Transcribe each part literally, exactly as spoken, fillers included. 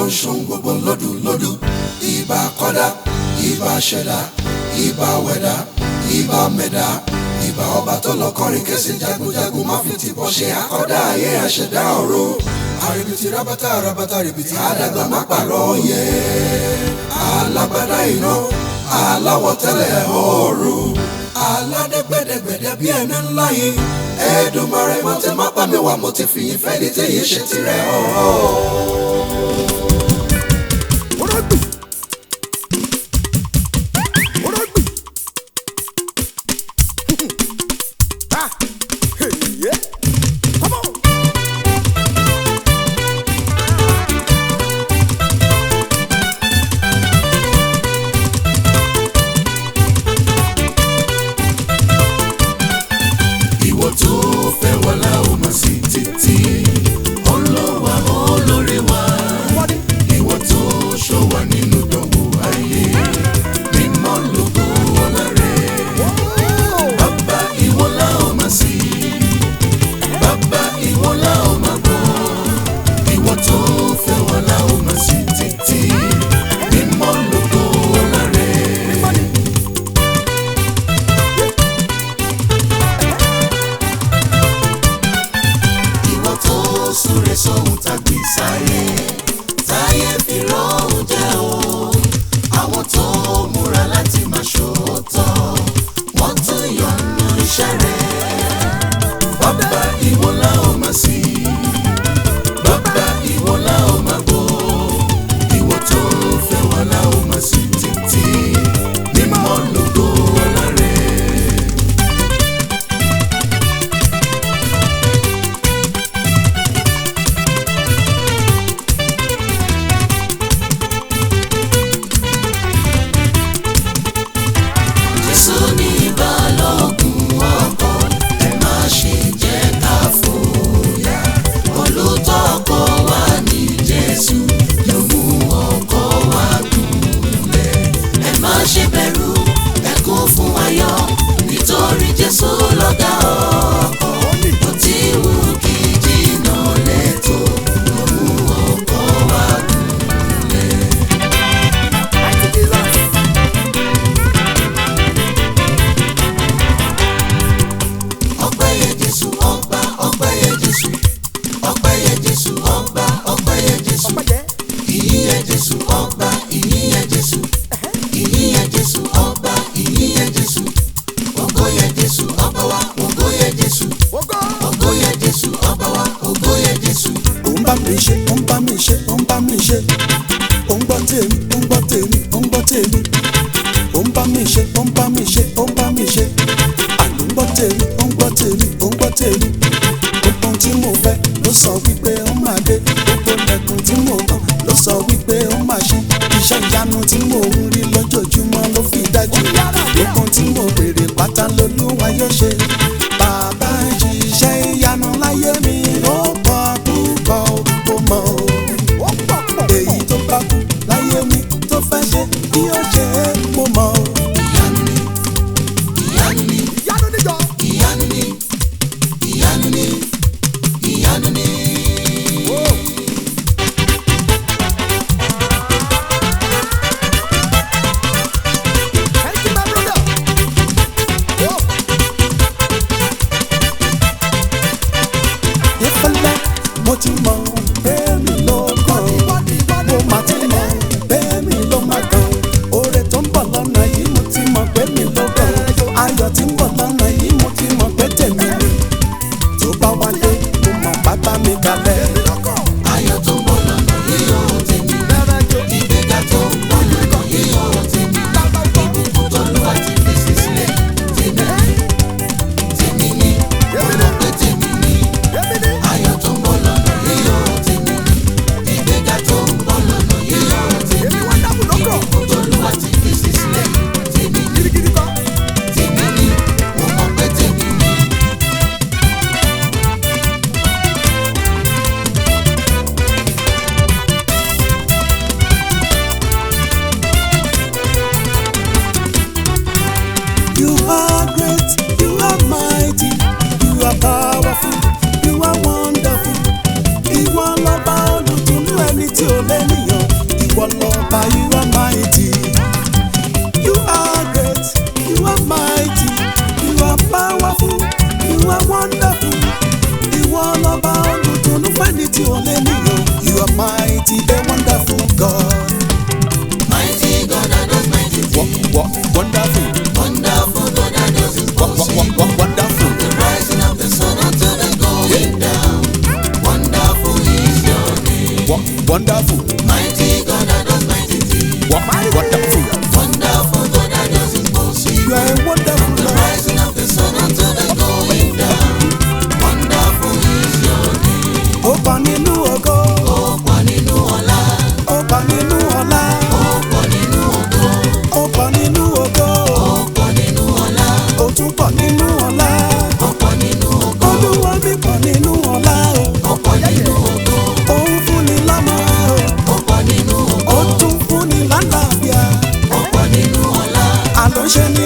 ń ṣohun gbogbo lódù lódù. Ìbà kọ́dá, ìbà ṣẹ̀dá, ìbà wẹ̀dá, ìbà mẹ̀dá. Ìbà ọba tó lọ kọrin kẹsì jagunjagun má fi tìbọn ṣe àkọ́dá ayé àṣẹ̀dá ọ̀run. Àrìbìtì rábátà rábátà rìbìtì àdàgbà má pàrọ̀ yẹ. Alágbádá iná, aláwọ̀ tẹ́lẹ̀ ọ̀run. Aládé gbẹ̀dẹ̀gbẹ̀dẹ̀ bí ẹni ńlá yìí. Èdùmàrè mo ti má pa mi wá mo ti fìyìn fẹ́ ní tẹ̀yìn ṣe tirẹ̀ ọ̀ọ́. Sóhun tàgbé sáyé táyé fi rọ́hùn jẹ́ o. Àwọn tó múra láti máa ṣòótọ́ wọ́n tún yọ̀nù iṣẹ́ rẹ̀. Bàbá ìwọ la ó máa sìn, bàbá ìwọ la ó máa bọ̀. Ìwọ tó fẹ́ wá la ó máa sìn títí mímọ́ lógo ọlá rẹ̀. Nítorí Jésù lọ̀gá ọkọ̀, ó ti wù kí jìnnà lẹ́tọ̀ ló mú ọkọ̀ wá gúnlẹ̀. Ọpẹ́ yẹ Jésù ọba, ọpẹ́ yẹ Jésù, ọpẹ́ yẹ Jésù ọba, ọpẹ́ yẹ Jésù, ìyìn yẹ Jésù ọba, ìyìn yẹ Jésù, ìyìn yẹ Jésù ọba, ìyìn yẹ Jésù. Ògo yẹ Jésù ọba wa, ògo yẹ Jésù, ògo yẹ Jésù ọba wa, ògo yẹ Jésù. Ó ń bá mi ṣe, ó ń bá mi ṣe, ó ń bá mi ṣe. Ó ń gbọ́ tèmi, ó ń gbọ́ tèmi, ó ń gbọ́ tèmi. Ó ń bá mi ṣe, ó ń bá mi ṣe, ó ń bá mi ṣe. Àló ń gbọ́ tèmi, ó ń gbọ́ tèmi, ó ń gbọ́ tèmi. Gbogbo ohun tí mo fẹ́ ló sọ wípé ó máa dé. Gbogbo lẹ́kùn tí mo kàn ló sọ wípé ó máa ṣe. Iṣẹ́ ìyanu tí mo ń rí lójoojúmọ́ ló fi dájú. Gbogbo ohun tí mo béèrè pátá lolúwa yóò ṣe. Bàbá ń ṣiṣẹ́ ìyanu láyé mi ó pọ̀ púpọ̀ ó mọ̀ o. Èyí tó bá kú láyé mi tó fẹ́ ṣe bí ó ṣe é mo mọ̀ o. Ìyanu ni, ìyanu ni, ìyanu ni jọ. Ìyanu ni, ìyanu ni, ìyanu ni.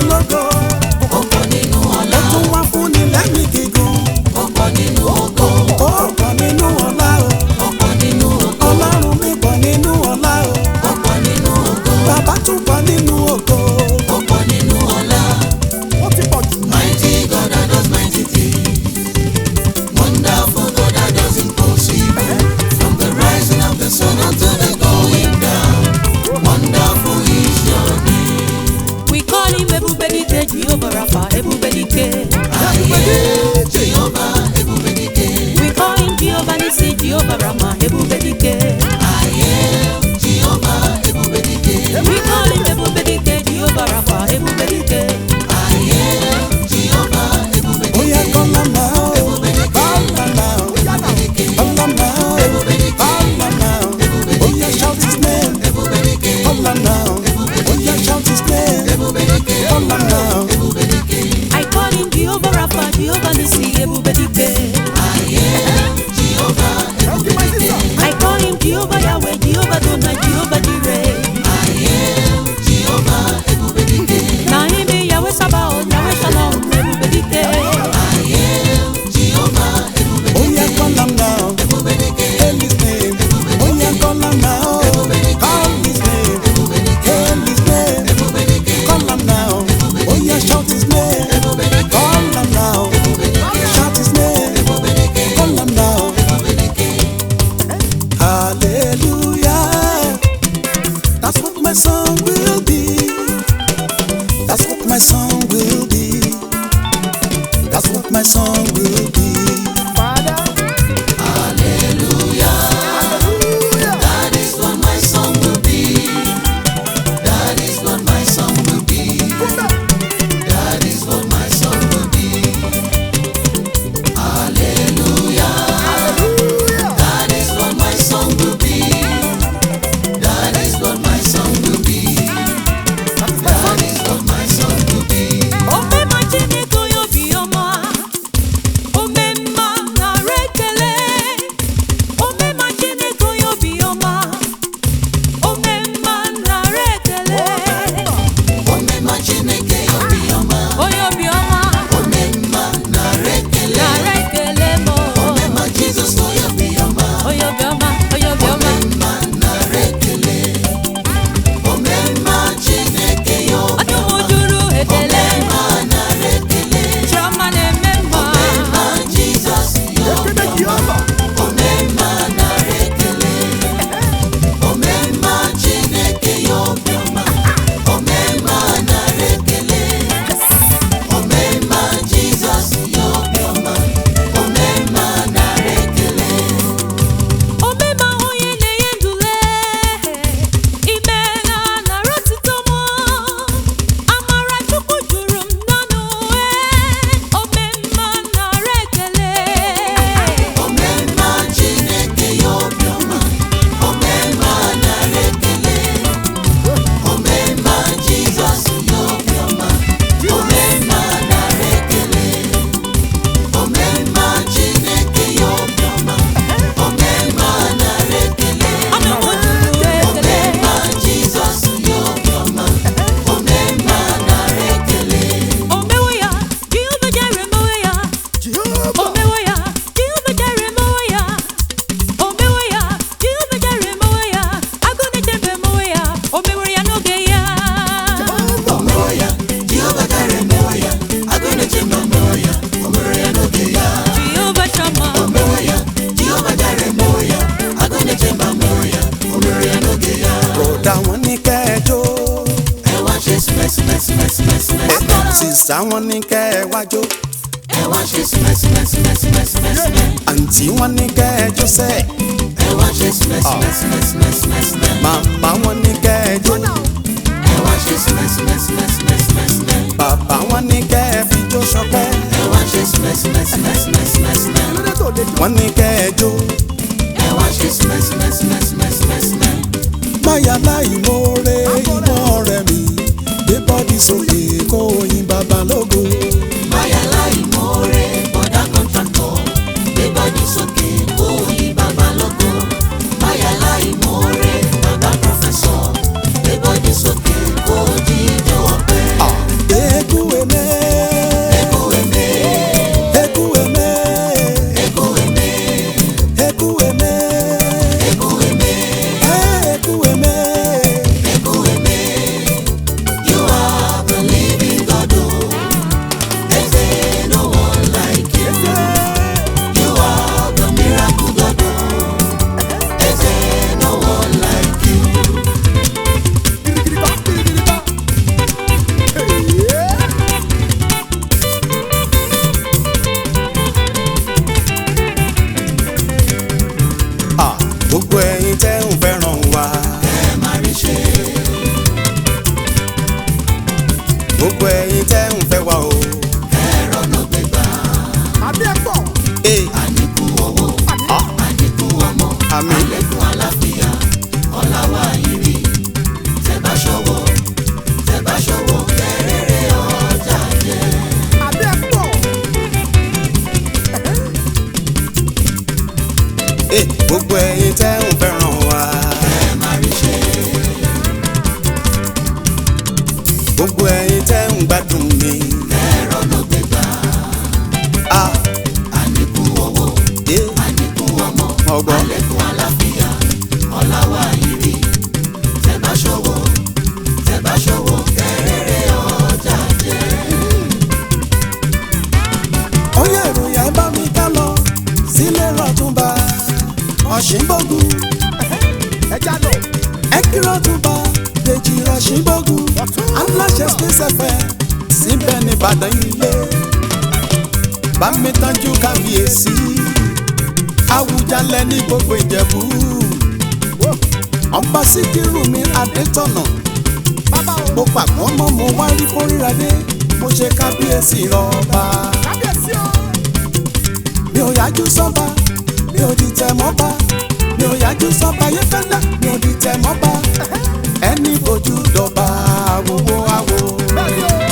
lógo. Ó pọ̀ nínú ọlá. Ó tún wá fún ni lẹ́mìí gígùn. Ó pọ̀ nínú ògo. Ó pọ̀ nínú ọlá o. Ó pọ̀ nínú ògo. Ọlọ́run mi pọ̀ nínú ọlá o. Ó pọ̀ nínú ògo. Bàbá tún pọ̀ nínú ògo. Ó pọ̀ nínú ọlá. Ó ti pọ̀ jù. Mighty God that does mighty things. Wonderful God that does impossible. From the rising of the sun until the going down. Wonderful is your name. We call him Ebubedike, Jehovah Rapha, Ebubedike. Aye, Jehovah, Ebubedike. We call him Jehovah Nissi, Jehovah Rama, Ebubedike. Aye, Jehovah, Ebubedike. We call him Ebubedike, Jehovah Rapha, Ebubedike. Aye, Jehovah, Ebubedike. Ó yẹ kọ́ lọ́nà o. Kọ́ lọ́nà o. Ebubedike. Kọ́ lọ́nà o. Kọ́ lọ́nà o. Ó yẹ shout his name. Ebubedike. Kọ́ lọ́nà o. Ó yẹ shout his name. Ebubedike. Kọ́ lọ́nà o. Ebubedike. I call him Jehovah Rapha, Jehovah Nissi, Ebubedike. Aye, Jehovah, Ebubedike. I call him Jehovah Yahweh, Jehovah Dona, Jehovah Jireh. Aye, Jehovah, Ebubedike. Na him be Yahweh Sabaoth, Yahweh Shalom, Ebubedike. Aye, Jehovah, Ó yẹ Ebubedike. kọ́ lọ́nà o. Ebubedike. Hail his name. Ó yẹ kọ́ lọ́nà o. Call his name. Hail his name. Ebubedike. Call him now. Oh yeah, shout his name. Ebubedike. Call him now. Shout his name. Ebubedike. Call him now. Ebubedike. Hallelujah. That's what my song will be. That's what my song will be. That's what my song will be. That is what my song will be. That is what my song will be. That is what my song will be. Hallelujah. That is what my song will be. That is what my song will be. That is what my song will be. Ome ma Chineke onye obiọma. Ome mma nara ekele. Ome ma Chineke onye obiọma. Ome mma nara ekele. Omema Chineke obiọma. Onye obiọma Omema nara ekele. nara ekele mo. Omema Jizọs onye obiọma. Onye obiọma, onye obiọma. Omema nara ekele. Omema Chineke ya obiọma. Ọdụm juru ekele. Omema nara ekele. Chiọma na-eme mma. Omema Jizọs ya obiọma. Omema nara ekele. Omema Chineke ya obiọma. Omema nara ekele. Omema Jizọs ya obiọma. Omema nara ekele. Omema onye na-enye ndule. Ime na nara otuto m. Amara Chukwu juru m n'ọnụ. Omema nara ekele. Omema Chineke ya obiọma. Omema nara ekele. Omema Jizọs ya obiọma. Omema nara ekele. Omema Chineke ya obiọma. Omema nara ekele. Ọdụm juru ekele. Omema Jizọs ya obiọma. Omema nara ekele. Omewo ya, Jehova Jire mewo ya. Omewo ya, Jehova Jire mewo ya. Omewo ya, Jehova Jire mewo ya. Agụ na-echebe mewo ya. O meworo ya n'oge ya. Omewo ya, Jehova Jire mewo ya. Agụ na-eche mba mewo ya. O mere ya n'oge ya. Jehova Shammah. Omewo ya, Jehova Jire mewo ya. Agụ na-eche mba mewo ya. O mere ya n'oge ya. Broda wọn ní kẹjọ. Ẹ wá ṣe sìmẹ́sìmẹ́sìmẹ́sìmẹ́sìmẹ́. Sísá wọn ní kẹwàjọ. Ẹ wá ṣe sìmẹ́sìmẹ́sìmẹ́sìmẹ́sìmẹ́. Àǹtí wọn ní kẹjọ sẹ́. Ẹ wá ṣe sìmẹ́sìmẹ́sìmẹ́sìmẹ́sìmẹ́. Màmá wọn ní kẹjọ. Ẹ wá ṣe sìmẹ́sìmẹ́sìmẹ́sìmẹ́sìmẹ́. Bàbá wọn ní kẹfijó ṣọpẹ́. Ẹ wá ṣe sìmẹ́sìmẹ́sìmẹ́sìmẹ́sìmẹ́. Wọ́n ní kẹjọ. Ẹ wá ṣe sìmẹ́sìmẹ́sìmẹ́sìmẹ́sìmẹ́. Máyà láì mórè ìmọ̀ rẹ̀ mi. Gbé bọ́dí sókè kó oyin bàbá lógo. Máyà láì mórè bọ́dá kọ́ńtàkọ̀. Gbé bọ́dí sókè kó yí bàbá lógo. Máyà láì mórè bàbá pọ̀fẹ́sọ̀. Gbé bọ́dí sókè kó jíjọ ọpẹ́. Gbé gbogbo ẹ̀yin tẹ́ ń fẹ́ràn wa. ẹ máa rí ṣe. gbogbo ẹ̀yin tẹ́ ń gbádùn mi. ẹ̀rọ ló gbé gbà. Ah, àníkún owó eh, àníkún ọmọ ọgbọ́n. àlékún àlàáfíà ọ̀làwà ìrì tẹ́ bá ṣòwò tẹ́ bá ṣòwò kẹrẹrẹ ọjà jẹ. ó yẹ ìròyìn ẹ bá mi ká lọ sílé rọ̀túnba ọ̀ṣìnbógun. ẹ já lọ. ẹ kí rọ̀túnba dèjì ọ̀ṣìnbógun. aláṣẹ space fm síbẹ̀ ní ìbàdàn ilé. bá mi tọ́jú kábíyèsí Àwùjalẹ̀ ní gbogbo Ìjẹ̀bú. ọba Síkírù mi Adétọ̀nà. bàbá o. mo pàgbọ́ mọ́ mo wá rí kórìíra dé mo ṣe kábíyèsí rọ̀ọ̀ba. kábíyèsí o. mi ò yájú sọ́ba mi ò dìtẹ̀ mọ́ba mi ò yájú sọ́ba Ayéfẹ́lẹ́ mi ò dìtẹ̀ mọ́ba ẹni bójú dọ̀ba àwòwò àwò. bẹ́ẹ̀ni o.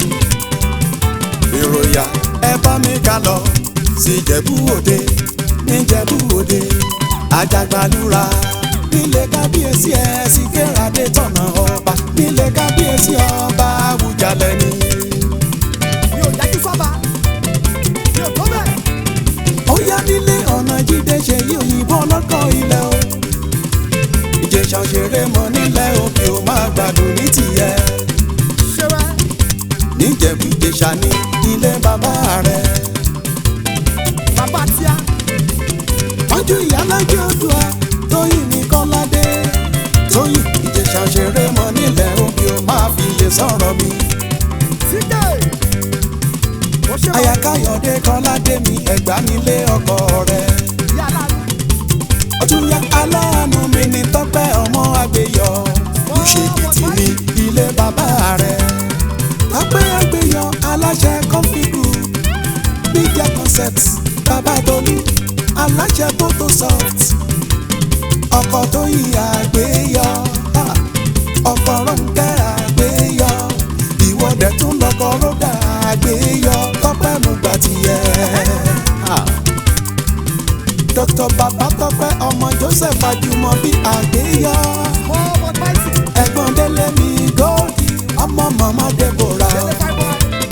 ìròyà ẹ bá mi ká lọ sí Ìjẹ̀bú Òde ní Ìjẹ̀bú Òde Àjàgbàlúra nílé kábíyèsí ẹ Síkírù Adétọ̀nà ọba nílé kábíyèsí ọba Àwùjalẹ̀ ni. mi ò yájú sọ́ba. mi ò tó bẹ́ẹ̀. ó yá nílé ọ̀nà Jídé Ṣèyí Òyìnbó ọlọ́kọ̀ ilẹ̀ o. Ìjẹ̀ṣà òṣèré mọ nílẹ̀ òkè ò máa gbádùn ní tìyẹ. ṣé wẹ́. Níjẹ̀bú Ìjẹ̀ṣà ní ilé bàbá rẹ̀. bàbá tíá. Tọ́jú ìyálájé Oòduà Tóyìn ní Kọ́ládé. Tóyìn Ìjẹ̀ṣà òṣèré mọ nílẹ̀ òkè ò máa fi iye sọ̀rọ̀ mi. síkè. ó ṣe wọ́n. Aya Káyọ̀dé Kọ́ládé mi Ẹ̀gbá nílé ọkọ rẹ̀. yàrá. Ọdún ya aláàánú mi ní Tọ́pẹ́ ọmọ Àgbéyọ. Ìṣèkìtì ní ilé bàbá rẹ̀. Tọ́pẹ́ Àgbéyọ aláṣẹ kọ́fíìkù. Media concept bàbá Tolú aláṣẹ Photosoft. Ọkọ̀ Tóyìn Àgbéyọ. Ah, ọkọ̀ Rónkẹ́ Àgbéyọ. Ìwọ́dẹ̀ tún lọ́kọ̀ Ródà Àgbéyọ. Tọ́pẹ́ mú gbà tiẹ̀. Ah. Dr. Babatọ́pẹ́ ọmọ Joseph Ajumobi Àgbéyọ. mo mọ táìsì. Ẹ̀gbọ́n Délé mi Góòdì ọmọ màmá Deborah. ṣẹlẹ̀ fáìbọ̀.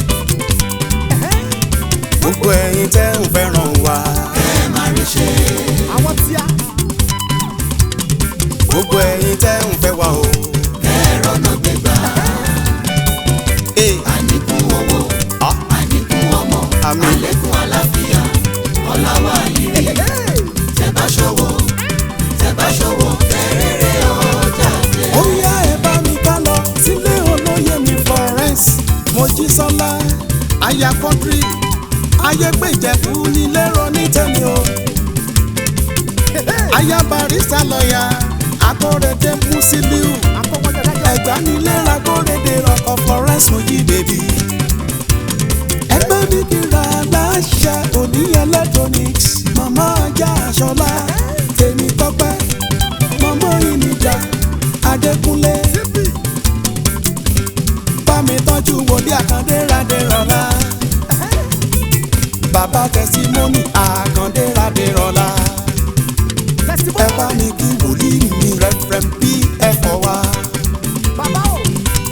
Gbogbo ẹ̀yin tẹ́ ń fẹ́ràn wa. ẹ máa rí ṣe. àwọn tíá. Gbogbo ẹ̀yin tẹ́ ń fẹ́ wa o. ẹ̀rọ ló gbé gbà. Ee, àníkún owó ah, àníkún ọmọ Àmín. àlékún àlàáfíà ọ̀làwà ìrì tẹ́ bá ṣòwò tẹ́ bá ṣòwò kẹrẹrẹ ọjà jẹ. ó yá ẹ bá mi ká lọ sílé olóyè mi Florence Mojísọ́lá aya kọ́ńtírì ayégbèjẹ̀bú nílé rọ́ní tẹ̀mí o. Aya barista lọ́ọ̀yà Akọ́rẹ́dé Musiliu akọ́wọ́jọ́dájọ́. Ẹ̀gbá nílé Akọ́rẹ́dé ọkọ̀ Florence Mojí bèbí. Ẹgbẹ́ mi kíra láṣẹ òní electronics màmá ajá aṣọlá tèmi Tọ́pẹ́ màmá ìnìjà Adékúnlé. síbì. Bá mi tọ́jú wòlíì Àkàndé Radérọlá. Bàbá tẹsímọ́nì Àkàndé Radérọlá. festival. Ẹ bá mi kí wòlíì mi Reverend P ẹ̀fọ́ wa. bàbá o.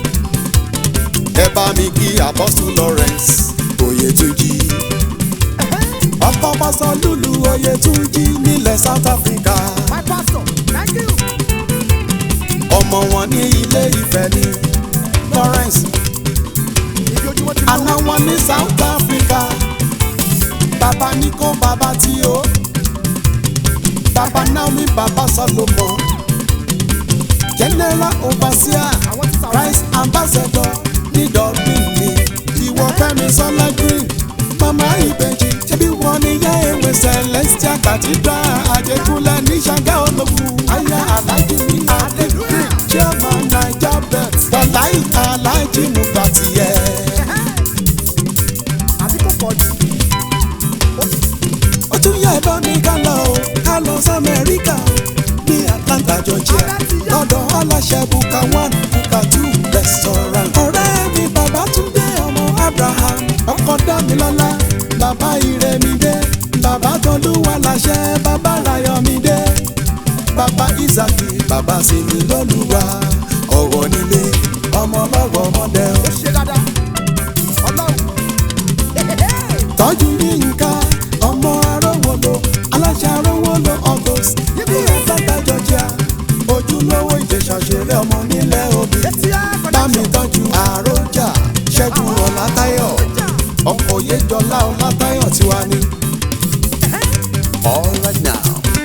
Ẹ bá mi kí Apostle Lawrence Oyètúnjí. Ọkọ̀ pásọ lùlù Oyètúnjí nílẹ̀ South Africa. my pastor. thank you. Ọmọ wọn ní Ilé Ifẹ̀ ní Lawrence. ibi ojúmọ́ ti Àná wọn ní South Africa. Bàbá Níkó bàbá tí ó. Bàbá Naomi bàbá Solomon. General Overseer àwọn ti sàwọn. Christ Ambassador ní Dublin ní. Ìwọ Fẹ́mi Sọlá Green. Mama Ìbejì ṣebí wọn ní yá ewé Celestial Cathedral Adékúnlé ní Ṣàngá Ológun. Aya Alájí ní Adékúnlé Chairman Naija Bet. Wàláì Alájí Mùgbàtìyẹ. àbí kò pọ̀ jù. Ó tún yá ẹ bá mi ká lọ o, ká lọ sí Amẹ́ríkà o, ní Atlanta, Georgia. Lọ́dọ̀ aláṣẹ Buka one, Buka two restaurant. Ọ̀rẹ́ mi Babátúndé ọmọ Abraham, ọkọ Dámilọ́lá, bàbá Ìrẹ̀mídé, bàbá Tolúwa láṣẹ, bàbá Ráyọ̀mídé. bàbá sí mi lólúwa ọ̀wọ̀ nílé ọmọ lọ́wọ́ ọmọdé o. ó ṣe dáadáa ọlọ́run. tọ́jú Yínká ọmọ Arówólò aláṣẹ Arówólò August ní Atlanta Georgia ojúlówó Ìjẹ̀ṣà ṣeré ọmọ nílẹ̀ Òbí bámi tọ́jú Àròjà Ṣẹ́gun Ọlátáyọ̀ ọkọ̀ Oyèjọlá Ọlátáyọ̀ tiwa ni. All right now.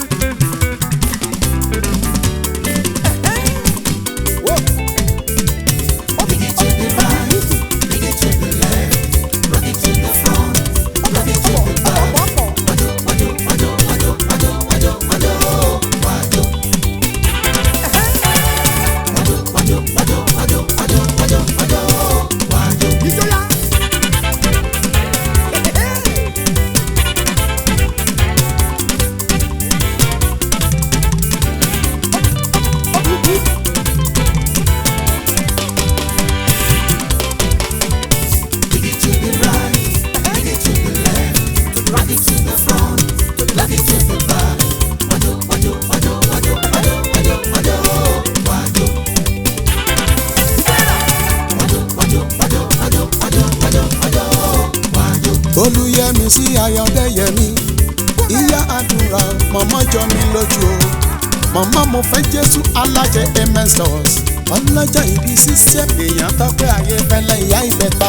Olúyẹmí sí Ayọ̀dẹ́yẹmí ìyá àdúrà mọ̀mọ́ jọ mi lójú o mọ̀mọ́ mo fẹ́ Jésù alájẹ emesos ọlọ́jà ìbí sísẹ́ èèyàn tọ́pẹ́ ayé fẹ́lẹ́ ìyá ìbẹ̀ta.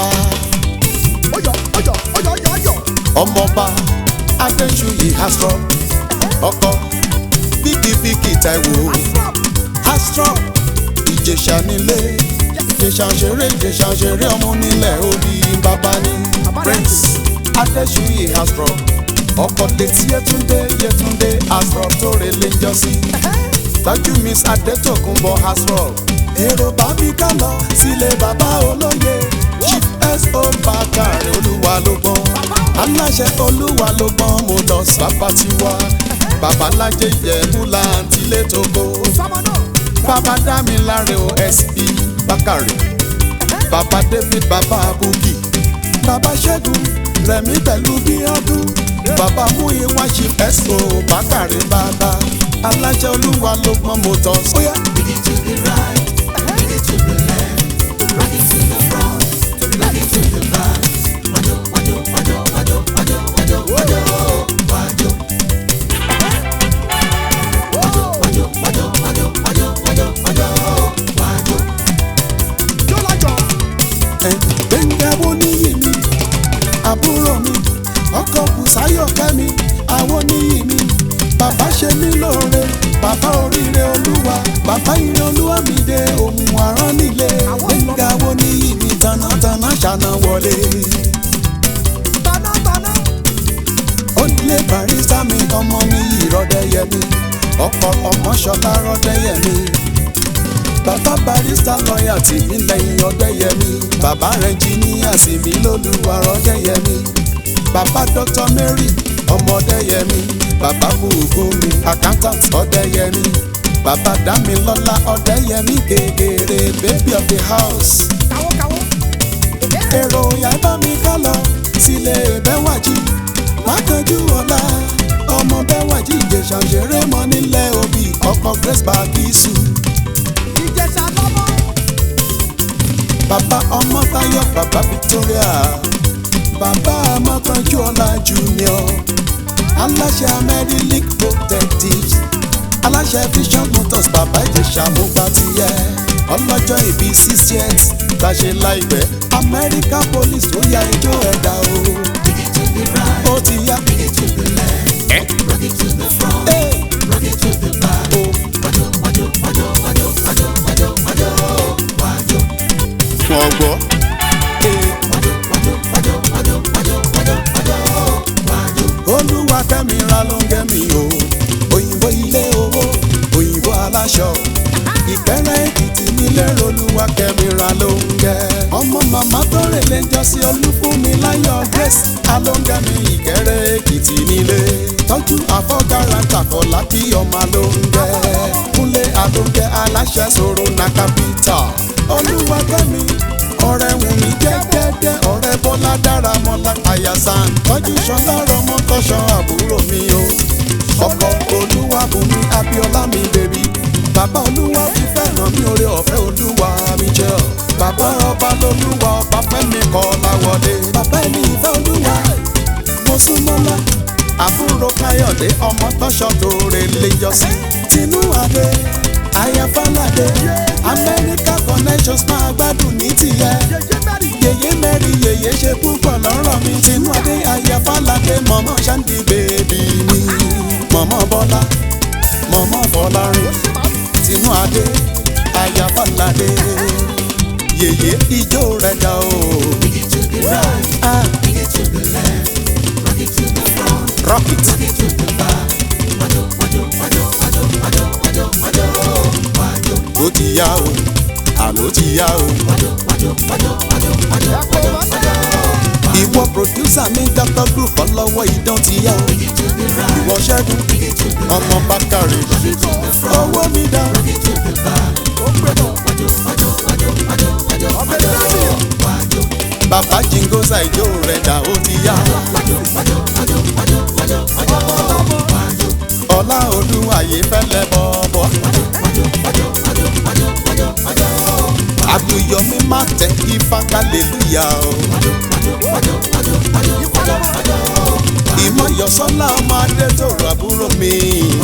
ọyọ ọyọ ọyọ ọyọ ọyọ. ọmọọba Adéṣuyì Astro ọkọ bíkìbíkì Táíwò Astro Ìjẹ̀ṣà nílé Ìjẹ̀ṣà ṣeré Ìjẹ̀ṣà ṣeré ọmọ nílẹ̀ Òbí bàbá ní Prince Adéṣuyì Astro ọkọ létí Yétúndé Yétúndé Astro tó relé ń jọ sí tọ́jú Miss Adétòkunbọ̀ Astro èrò bá mi ká lọ sílé bàbá olóye Chief S O Bákàrè olúwa ló gbọ́n aláṣẹ olúwa ló gbọ́n mo lọ sábà tiwa bàbá lájẹ ìjẹ̀bú láǹtí létòkó bàbá Dámiláre O S P Bákàrè bàbá David bàbá Bukky bàbá Ṣẹ́gun Rẹ̀mí pẹ̀lú Bíọ́dún bàbá Múyìwá Chief S O Bákàrè bàbá aláṣẹ olúwa ló gbọ́n mo tọ́ sóyá. Gbẹ̀ngàwó níyì mi àbúrò mi ọkọ̀ Bùsáyọ̀ Kẹ́mi àwọn níyì mi bàbá ṣe mí lóore bàbá oríire olúwa bàbá ire olúwa mi dé ohun àrán nílé Gbẹ̀ngàwó níyì mi tanátaná ṣàná wọlé. Onílé barista mi ọmọ mi yìí Rọ́dẹ́yẹmí ọkọ̀ Ọmọṣọlá Rọ́dẹ́yẹmí bàbá barista lọ́yà tì mí lẹ́yìn Ọdẹ́yẹmí bàbá ẹnjìníà sì mí lólúwa Ọdẹ́yẹmí bàbá Dr Mary ọmọ Ọdẹ́yẹmí bàbá Bùkúnmi accountant Ọdẹ́yẹmí bàbá Dámilọ́lá Ọdẹ́yẹmí kékeré baby of the house. èrò ìyá ẹ bá mi ká lọ sílé Bẹ́wàjí mákànjú ọ̀la ọmọ Bẹ́wàjí Ìjẹ̀ṣà ṣeré mọ́ nílẹ̀ Òbí ọkọ̀ Grace Bagisu. Ìjẹ̀ṣà lọ́mọ. bàbá Ọmọ́táyọ̀ bàbá Victoria bàbá Mákànjú ọ̀la junior aláṣẹ Amerilic Protectives aláṣẹ Vision Motors bàbá Ìjẹ̀ṣà mo gbà tiẹ̀ ọlọ́jọ́ ìbí sixtieth tàṣe láìpẹ́ America Police ó ya ijó ẹ̀dá o. ó ti yá. Rock it to the front, rock it to the back. Wajo, wajo, wajo, wajo, wajo, wajo, wajo, wajo. wọ́n gbọ́. Wajo, wajo, wajo, wajo, wajo, wajo, wajo, wajo. Olúwa kẹ́mi ra ló ń gẹ́mi o òyìnbó ilé owó òyìnbó aláṣọ Ìkẹ́rẹ́ Èkìtì nílé Olúwa kẹ́mi ra ló ń gẹ́. ọmọ màmá tó rè lè jọ sí Olúfúnmi láyọ̀ Grace alóńgẹ́mi Ìkẹ́rẹ́ Èkìtì nílé tọ́jú àfọ́gára tàkọ̀lá kí ọmọ ló ń gẹ́. Kúnlé Alóńgẹ́ aláṣẹ Soro na capital Olúwa kẹ́mi ọ̀rẹ́ Wùnmí jẹ́gẹ́dẹ́ ọ̀rẹ́ Bọ́lá dára mọ́lá àyàsán tọ́jú Ṣọlá rọmọ tọ́ṣọ àbúrò mi o ọkọ Olúwabùnmi Abíọ́lá mi bèbí bàbá olúwa fi fẹ́ràn mi oore ọ̀fẹ́ olúwa mi jẹ́ ọ́. bàbá ọba lolúwa ọba fẹ́mi Kọ́láwọlé. bàbá ẹni ìfẹ́ olúwa mo súnmọ́lá àbúrò káyọ̀dé ọmọ tọ́ṣọ́ tó rè lè yọ sí. tinú adé ayafalade America connections máa gbádùn ní tìyẹ. yèyé mẹ́rin yèyé ṣe púpọ̀ lọ́rọ̀ mi. tinú adé ayafalade mọ̀mọ́ ṣáǹdì bèbí mi. mọ̀mọ́ bọ́lá mọ̀mọ́ fọlárin. tinú adé ayafalade yèyé ijó rẹ̀ dá o. Bring it to the right, Ah, bring it to the left, rock it to the front, rock it. rock it to the back. Wado, wado, wado, wado, wado, wado, wado, wado, ó ti yá o àló ti yá o. wado, wado, wado, wado, wado, wado, wado. ìwọ producer mi Doctor Group ọlọ́wọ́ idán ti yá o. Bring it to the right, ìwọ ṣẹ́gun bring it to the ọmọ bákàrè rock it to the front, owó mi dá. rock it to the back. Wado, wado, wado, wado, wado, wado, wado, wado, bàbá jingosa ìjó rẹ̀ dà ó ti yá. wado, wado, wado, wado, wado, wado, wado. ọlá olúwàyé fẹ́lẹ́ bọ̀bọ̀. àbúyọmí má tẹ ifá kálẹ̀lúyà o. ìmọ̀yọ̀sọ́lá ọmọ adé tó rọ àbúrò mi.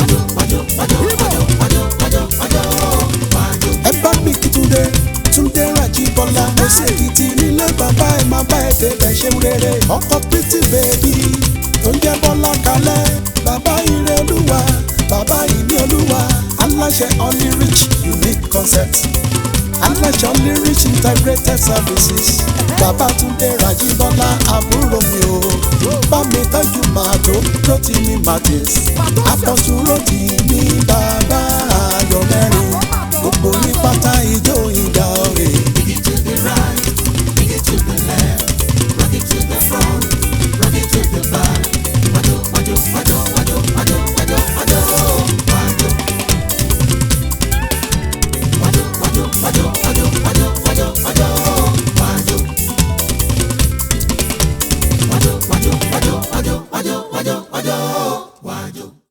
ẹ bá mi kí Túndé Túndé Rájíbọ́lá. mo ṣe èkìtì nílé bàbá ẹ̀ máa bá ẹ̀ débẹ̀ ṣeun rere. ọkọ pretty baby tó ń jẹ́ Bọ́lá Kalẹ́. bàbá ire olúwa bàbá ìní olúwa. aláṣẹ only rich unique concept. aláṣẹ only rich integrated services. bàbá Túndé Rájíbọ́lá àbúrò mi o. bá mi tọ́jú màdó Rotimi Martins. apọ̀sù Rotimi bàbá ayọ̀ mẹ́rin. gbogbo ní pátá ijó